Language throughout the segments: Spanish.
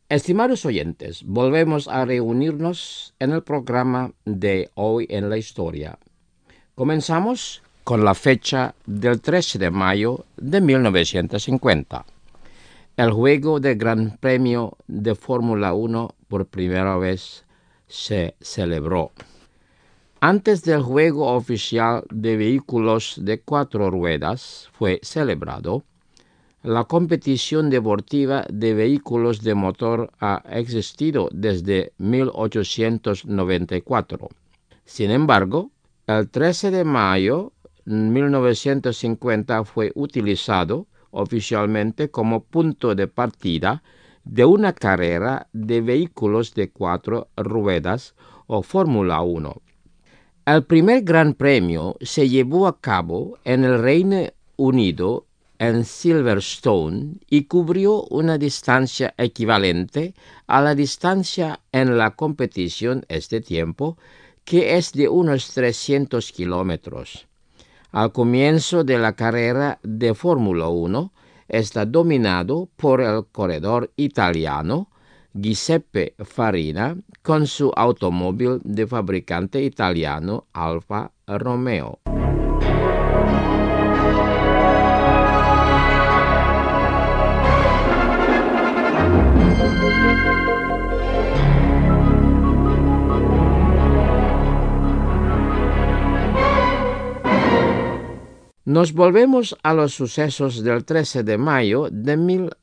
Estimados oyentes, volvemos a reunirnos en el programa de Hoy en la Historia. Comenzamos con la fecha del 13 de mayo de 1950. El juego del Gran Premio de Fórmula 1 por primera vez se celebró. Antes del juego oficial de vehículos de 4 ruedas fue celebrado, la competición deportiva de vehículos de motor ha existido desde 1894. Sin embargo, el 13 de mayo de 1950 fue utilizado oficialmente como punto de partida de una carrera de vehículos de 4 ruedas o Fórmula 1. El primer Gran Premio se llevó a cabo en el Reino Unido en Silverstone y cubrió una distancia equivalente a la distancia en la competición este tiempo, que es de unos 300 kilómetros. Al comienzo de la carrera de Fórmula 1 está dominado por el corredor italiano Giuseppe Farina con su automóvil de fabricante italiano Alfa Romeo. Nos volvemos a los sucesos del 13 de mayo de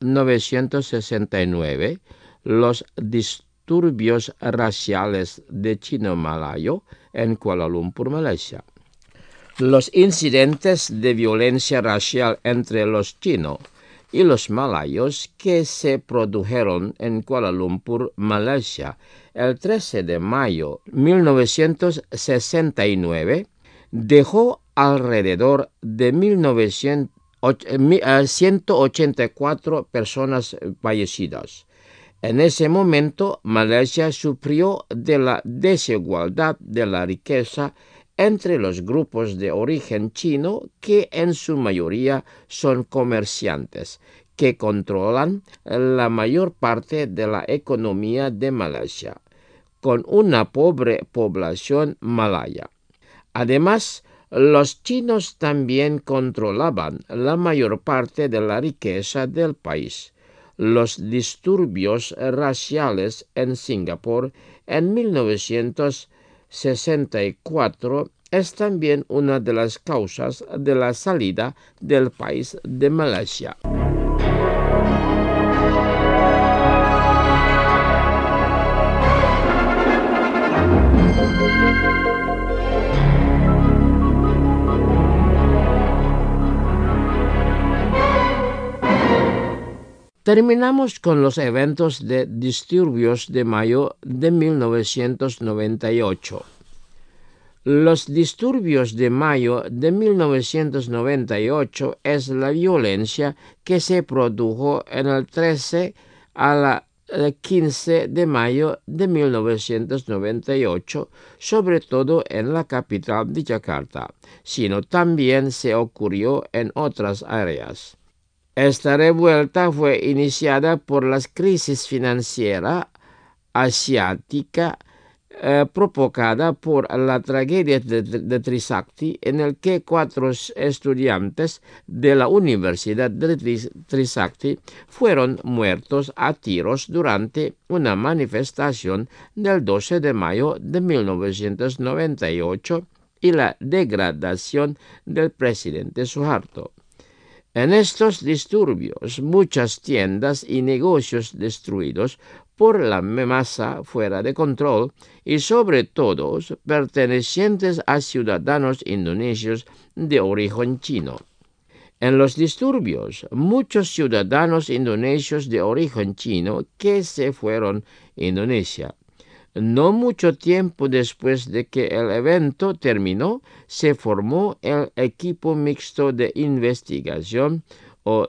1969, los disturbios raciales de chino-malayo en Kuala Lumpur, Malaysia. Los incidentes de violencia racial entre los chinos y los malayos que se produjeron en Kuala Lumpur, Malaysia, el 13 de mayo de 1969, dejó alrededor de 184 personas fallecidas. En ese momento, Malasia sufrió de la desigualdad de la riqueza entre los grupos de origen chino, que en su mayoría son comerciantes, que controlan la mayor parte de la economía de Malasia, con una pobre población malaya. Además, los chinos también controlaban la mayor parte de la riqueza del país. Los disturbios raciales en Singapur en 1964 es también una de las causas de la salida del país de Malasia. Terminamos con los eventos de disturbios de mayo de 1998. Los disturbios de mayo de 1998 es la violencia que se produjo en el 13 a la 15 de mayo de 1998, sobre todo en la capital de Yakarta, sino también se ocurrió en otras áreas. Esta revuelta fue iniciada por la crisis financiera asiática provocada por la tragedia de Trisakti, en el que 4 estudiantes de la Universidad de Trisakti fueron muertos a tiros durante una manifestación del 12 de mayo de 1998 y la degradación del presidente Suharto. En estos disturbios, muchas tiendas y negocios destruidos por la masa fuera de control y sobre todo pertenecientes a ciudadanos indonesios de origen chino. En los disturbios, muchos ciudadanos indonesios de origen chino que se fueron a Indonesia. No mucho tiempo después de que el evento terminó, se formó el Equipo Mixto de Investigación, o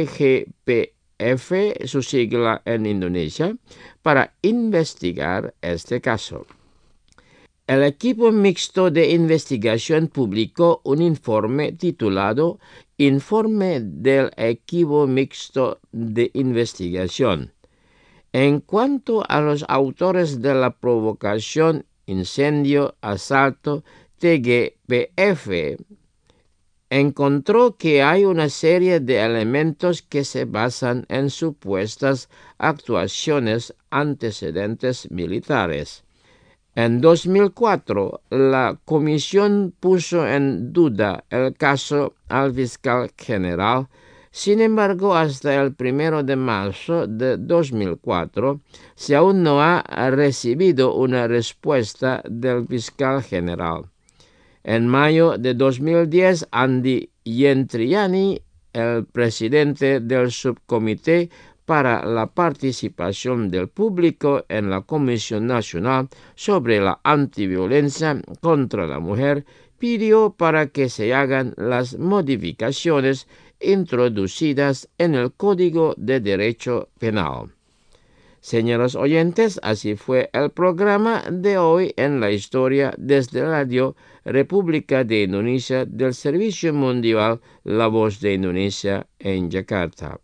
TGPF, su sigla en Indonesia, para investigar este caso. El Equipo Mixto de Investigación publicó un informe titulado Informe del Equipo Mixto de Investigación. En cuanto a los autores de la provocación, incendio, asalto, TGPF, encontró que hay una serie de elementos que se basan en supuestas actuaciones antecedentes militares. En 2004, la comisión puso en duda el caso al fiscal general. Sin embargo, hasta el 1 de marzo de 2004, se aún no ha recibido una respuesta del fiscal general. En mayo de 2010, Andy Yentriani, el presidente del subcomité para la participación del público en la Comisión Nacional sobre la Antiviolencia contra la Mujer, pidió para que se hagan las modificaciones introducidas en el Código de Derecho Penal. Señoros oyentes, así fue el programa de hoy en la historia desde Radio República de Indonesia del Servicio Mundial La Voz de Indonesia en Yakarta.